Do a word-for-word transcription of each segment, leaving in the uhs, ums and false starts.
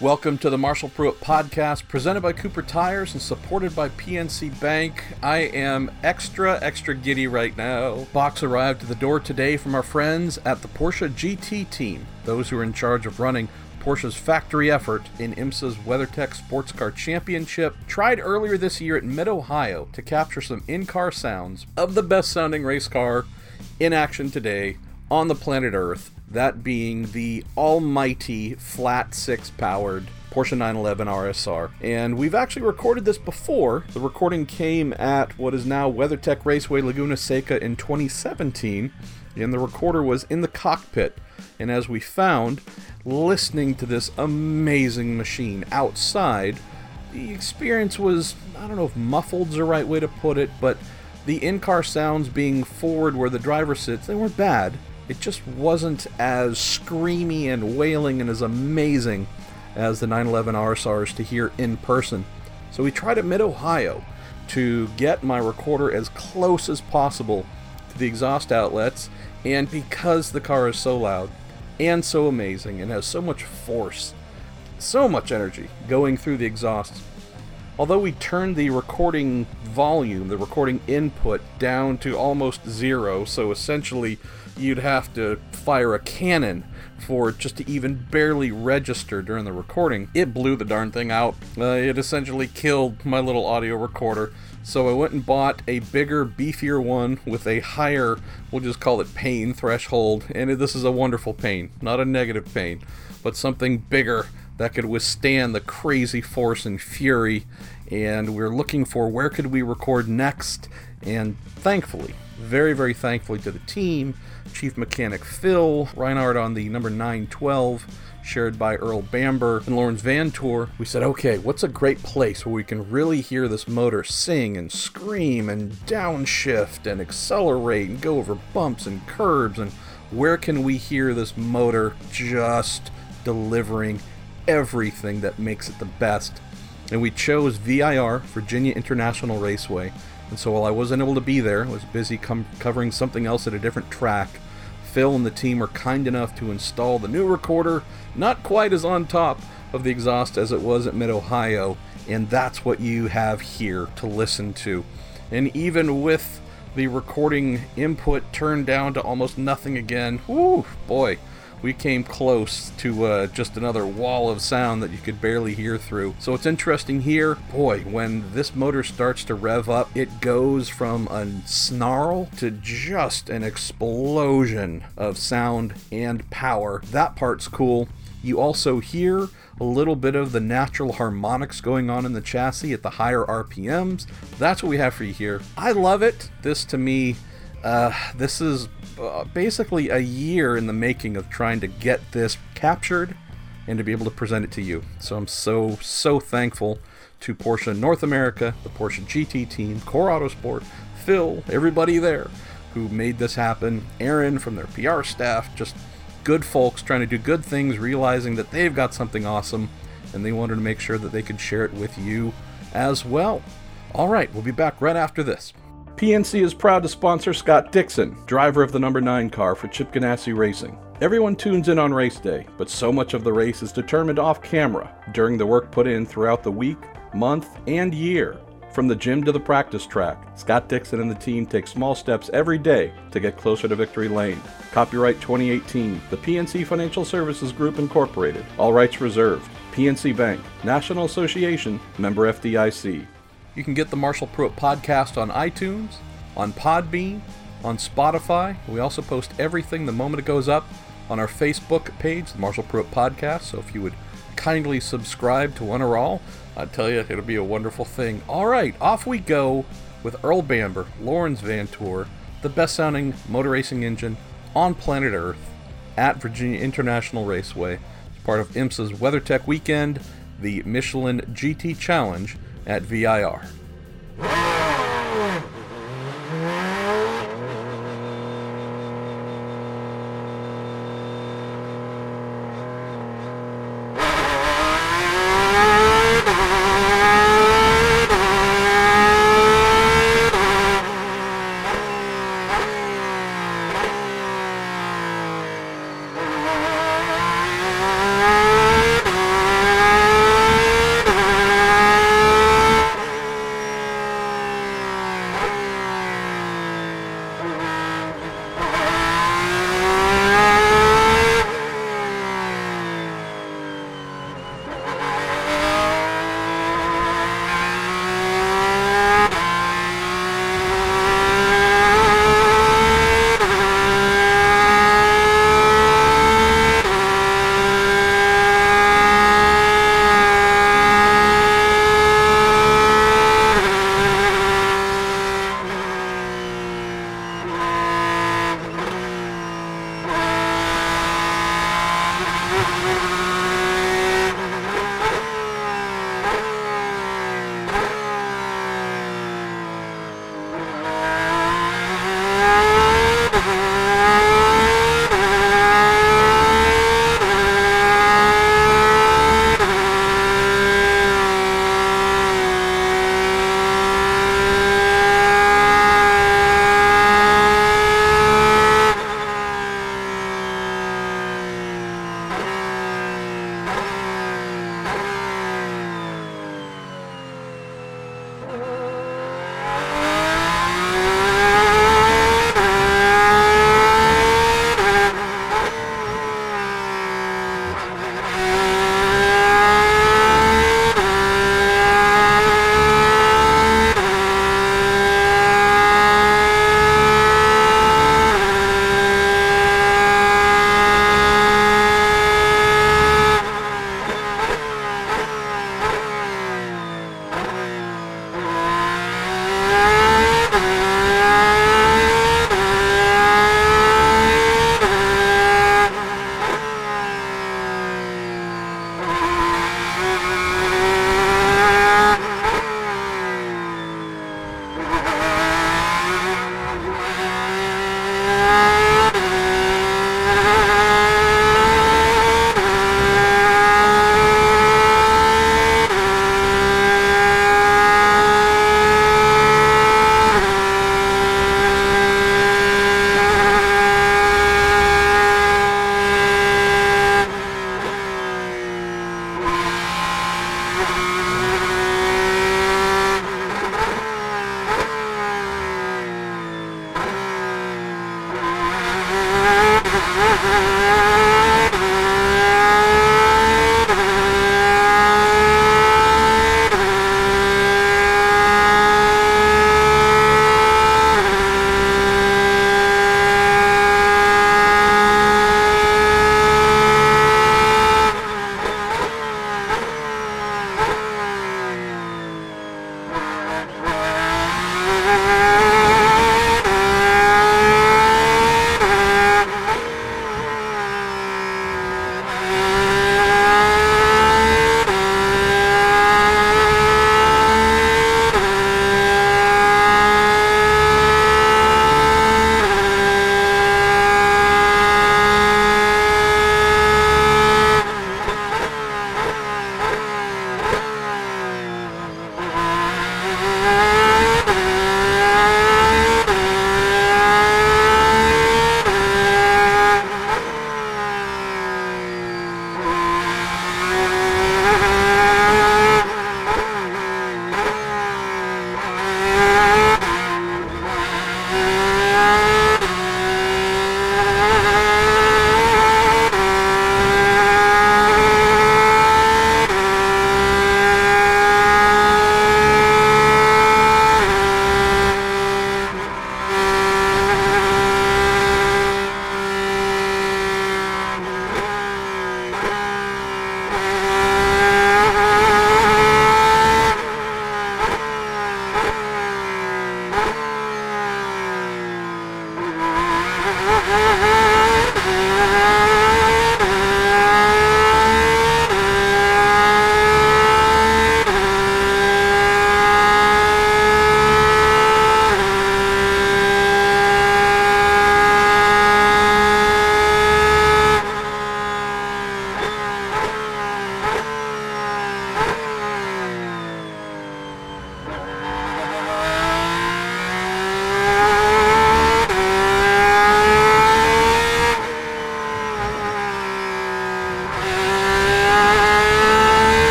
Welcome to the Marshall Pruitt Podcast, presented by Cooper Tires and supported by P N C Bank. I am extra, extra giddy right now. Box arrived at the door today from our friends at the Porsche G T team, those who are in charge of running Porsche's factory effort in IMSA's WeatherTech Sports Car Championship, tried earlier this year at Mid-Ohio to capture some in-car sounds of the best-sounding race car in action today on the planet Earth, that being the almighty flat six powered Porsche nine eleven R S R. And we've actually recorded this before. The recording came at what is now WeatherTech Raceway Laguna Seca in twenty seventeen, and the recorder was in the cockpit. And as we found, listening to this amazing machine outside, the experience was, I don't know if muffled's the right way to put it, but the in-car sounds being forward where the driver sits, they weren't bad. It just wasn't as screamy and wailing and as amazing as the nine eleven R S Rs to hear in person. So we tried at Mid-Ohio to get my recorder as close as possible to the exhaust outlets, and because the car is so loud and so amazing and has so much force, so much energy going through the exhausts, although we turned the recording volume, the recording input, down to almost zero, so essentially you'd have to fire a cannon for it just to even barely register during the recording, it blew the darn thing out. Uh, it essentially killed my little audio recorder. So I went and bought a bigger, beefier one with a higher, we'll just call it pain threshold. And this is a wonderful pain, not a negative pain, but something bigger that could withstand the crazy force and fury. And we're looking for where could we record next. And thankfully, very, very thankfully to the team, Chief Mechanic Phil Reinhardt on the number nine twelve, shared by Earl Bamber and Lawrence Vantour, we said, okay, what's a great place where we can really hear this motor sing and scream and downshift and accelerate and go over bumps and curbs, and where can we hear this motor just delivering everything that makes it the best? And we chose V I R, Virginia International Raceway. And so while I wasn't able to be there, I was busy com- covering something else at a different track, Phil and the team were kind enough to install the new recorder, not quite as on top of the exhaust as it was at Mid-Ohio, and that's what you have here to listen to. And even with the recording input turned down to almost nothing again, whoo, boy, we came close to uh, just another wall of sound that you could barely hear through. So it's interesting here, boy, when this motor starts to rev up, it goes from a snarl to just an explosion of sound and power. That part's cool. You also hear a little bit of the natural harmonics going on in the chassis at the higher R P Ms. That's what we have for you here. I love it. This, to me, uh, this is Uh, basically a year in the making of trying to get this captured and to be able to present it to you. So I'm so, so thankful to Porsche North America, the Porsche G T team, Core Autosport, Phil, everybody there who made this happen, Aaron from their P R staff, just good folks trying to do good things, realizing that they've got something awesome, and they wanted to make sure that they could share it with you as well. All right, we'll be back right after this. P N C is proud to sponsor Scott Dixon, driver of the number nine car for Chip Ganassi Racing. Everyone tunes in on race day, but so much of the race is determined off camera during the work put in throughout the week, month, and year. From the gym to the practice track, Scott Dixon and the team take small steps every day to get closer to victory lane. Copyright twenty eighteen, the P N C Financial Services Group Incorporated. All rights reserved. P N C Bank, National Association, member F D I C. You can get the Marshall Pruitt Podcast on iTunes, on Podbean, on Spotify. We also post everything the moment it goes up on our Facebook page, the Marshall Pruitt Podcast. So if you would kindly subscribe to one or all, I tell you, it'll be a wonderful thing. All right, off we go with Earl Bamber, Lawrence Vantour, the best-sounding motor racing engine on planet Earth at Virginia International Raceway. It's part of IMSA's WeatherTech weekend, the Michelin G T Challenge at V I R.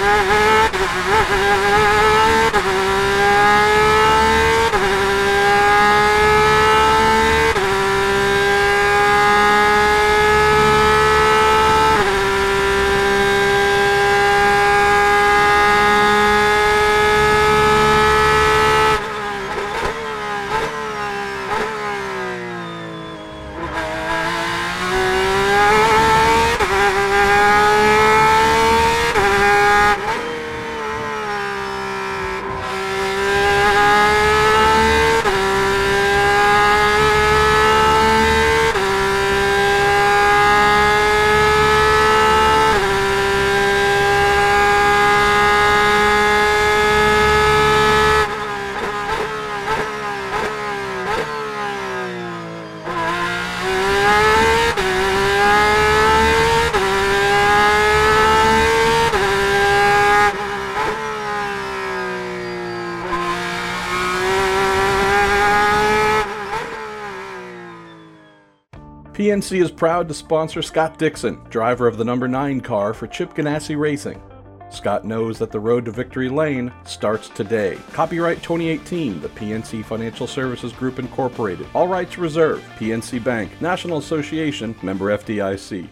P N C is proud to sponsor Scott Dixon, driver of the number nine car for Chip Ganassi Racing. Scott knows that the road to victory lane starts today. Copyright twenty eighteen, the P N C Financial Services Group Incorporated. All rights reserved. P N C Bank, National Association, member F D I C.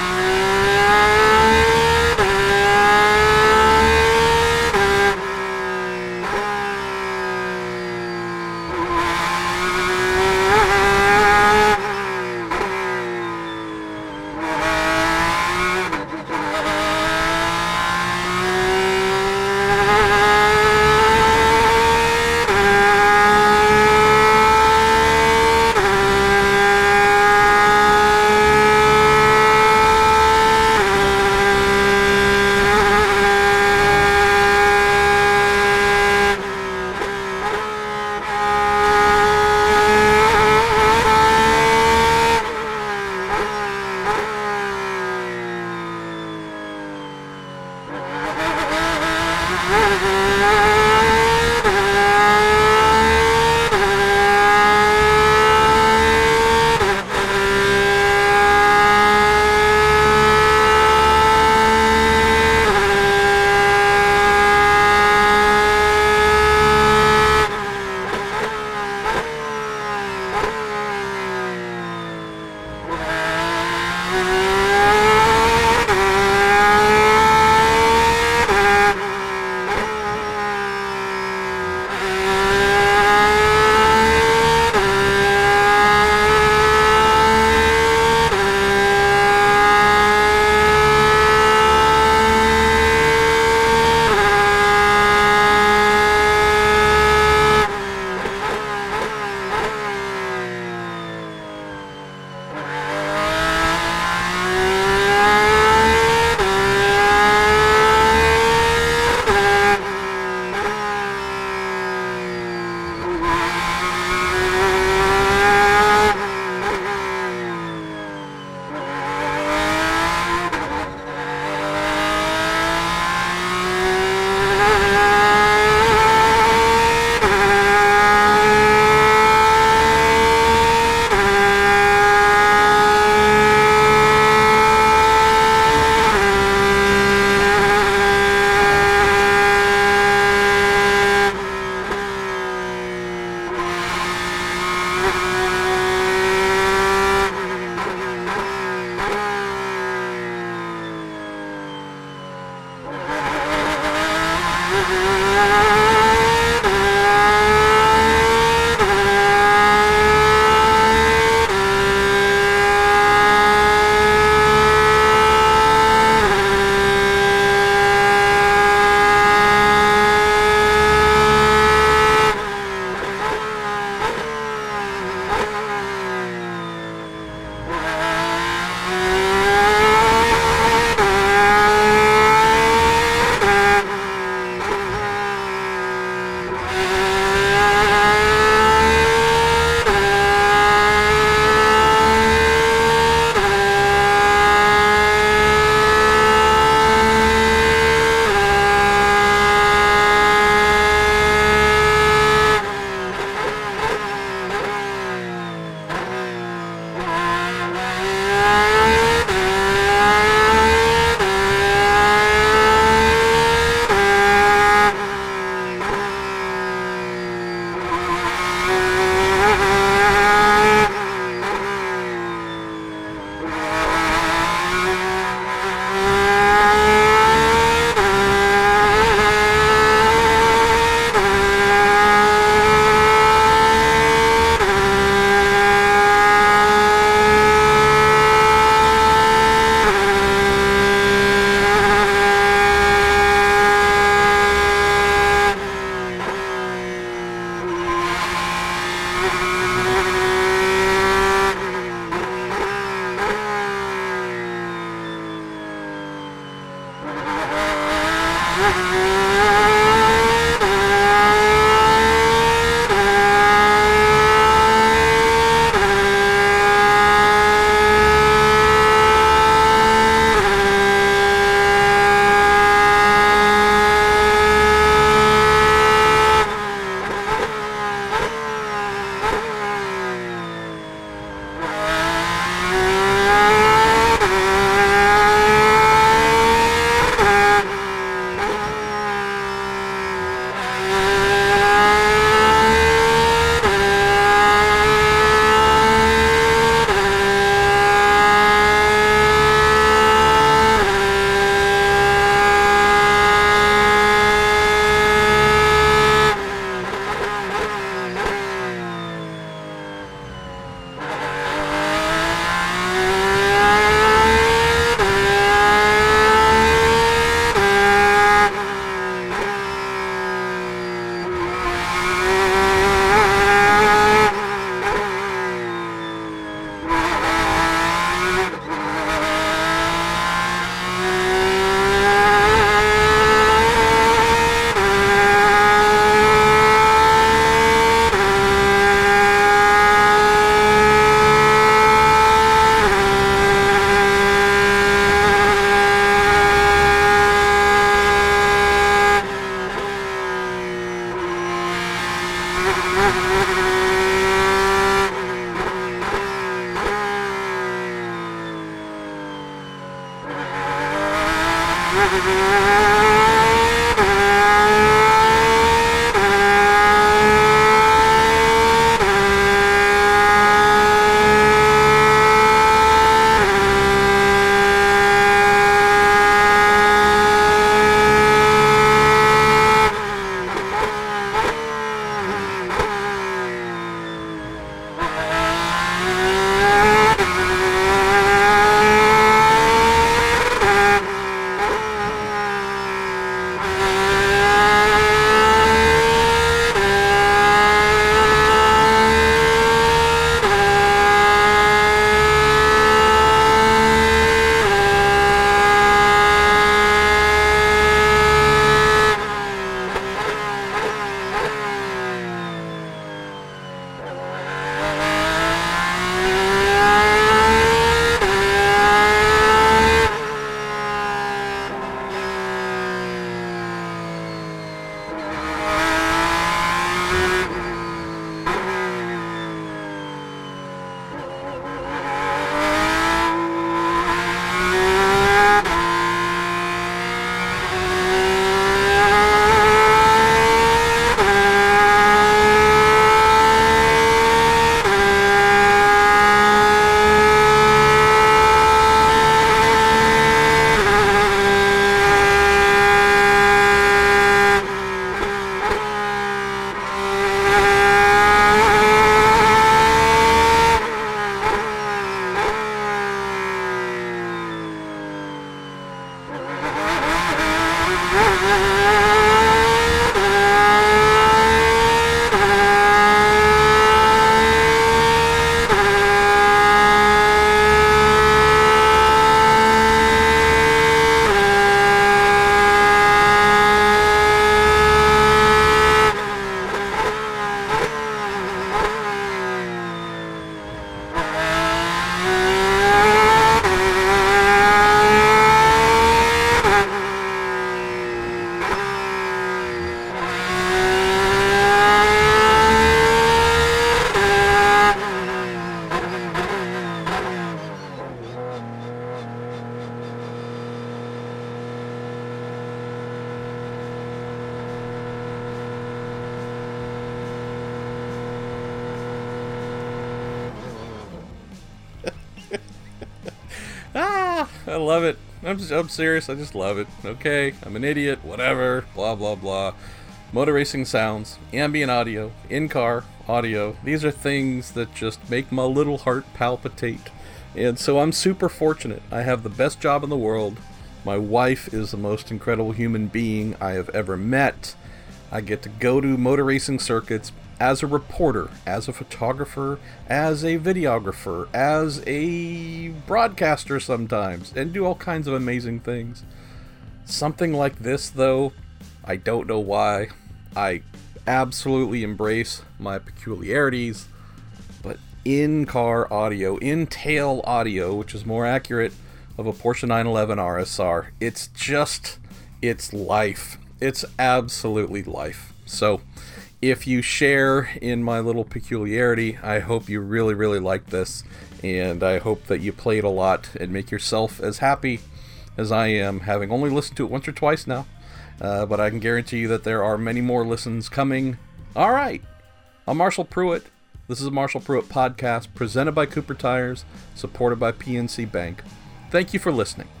Ah, I love it. I'm, just, I'm serious. I just love it. Okay, I'm an idiot. Whatever. Blah, blah, blah. Motor racing sounds, ambient audio, in-car audio. These are things that just make my little heart palpitate. And so I'm super fortunate. I have the best job in the world. My wife is the most incredible human being I have ever met. I get to go to motor racing circuits as a reporter, as a photographer, as a videographer, as a broadcaster sometimes, and do all kinds of amazing things. Something like this, though, I don't know why. I absolutely embrace my peculiarities, but in-car audio, in-tail audio, which is more accurate of a Porsche nine eleven R S R, it's just, it's life. It's absolutely life. So, if you share in my little peculiarity, I hope you really, really like this, and I hope that you play it a lot and make yourself as happy as I am, having only listened to it once or twice now, uh, but I can guarantee you that there are many more listens coming. All right, I'm Marshall Pruitt. This is a Marshall Pruitt podcast presented by Cooper Tires, supported by P N C Bank. Thank you for listening.